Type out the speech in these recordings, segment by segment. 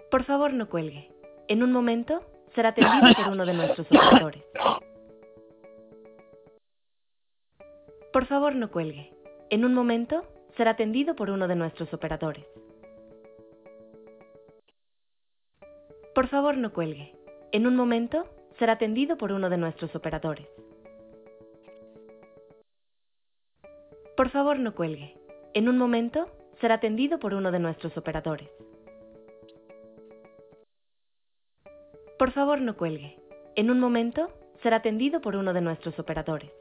Por favor, no cuelgue. En un momento será atendido por uno de nuestros operadores. Por favor, no cuelgue. En un momento será atendido por uno de nuestros operadores. Por favor, no cuelgue. En un momento será atendido por uno de nuestros operadores. Por favor, no cuelgue. En un momento será atendido por uno de nuestros operadores. Por favor, no cuelgue. En un momento será atendido por uno de nuestros operadores.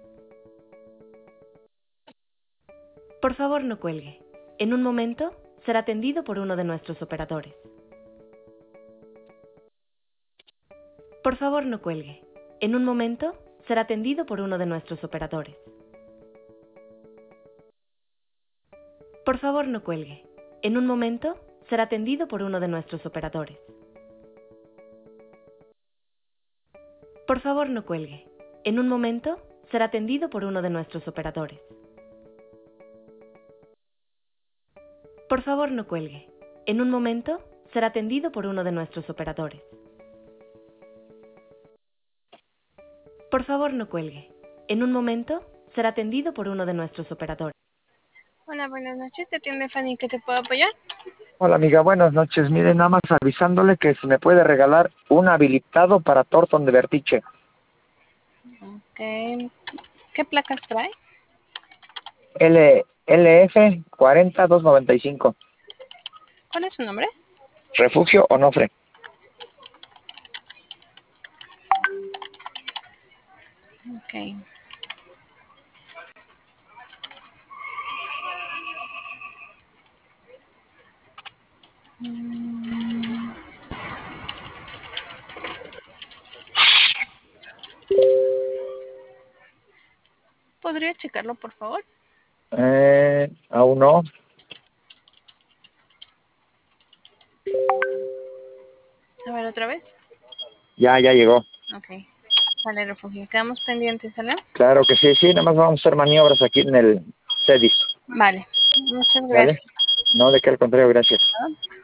Por favor, no cuelgue. En un momento será atendido por uno de nuestros operadores. Por favor, no cuelgue. En un momento será atendido por uno de nuestros operadores. Por favor, no cuelgue. En un momento será atendido por uno de nuestros operadores. Por favor, no cuelgue. En un momento será atendido por uno de nuestros operadores. Por favor, no cuelgue. En un momento será atendido por uno de nuestros operadores. Por favor, no cuelgue. En un momento será atendido por uno de nuestros operadores. Hola, buenas noches. ¿Te atiende Fanny? ¿Qué te puedo apoyar? Hola amiga, buenas noches. Mire, nada más avisándole que si me puede regalar un habilitado para Thornton de Vertiche. Ok. ¿Qué placas trae? LF 40295. ¿Cuál es su nombre? Refugio Onofre. Ok. ¿Podría checarlo, por favor? Aún no. A ver, otra vez. Ya llegó. Ok. Sale, Refugio. Quedamos pendientes, ¿sale? Claro que sí, nada más vamos a hacer maniobras aquí en el CEDIS. Vale. Muchas ¿Vale? gracias. No, de qué, al contrario, gracias. ¿No?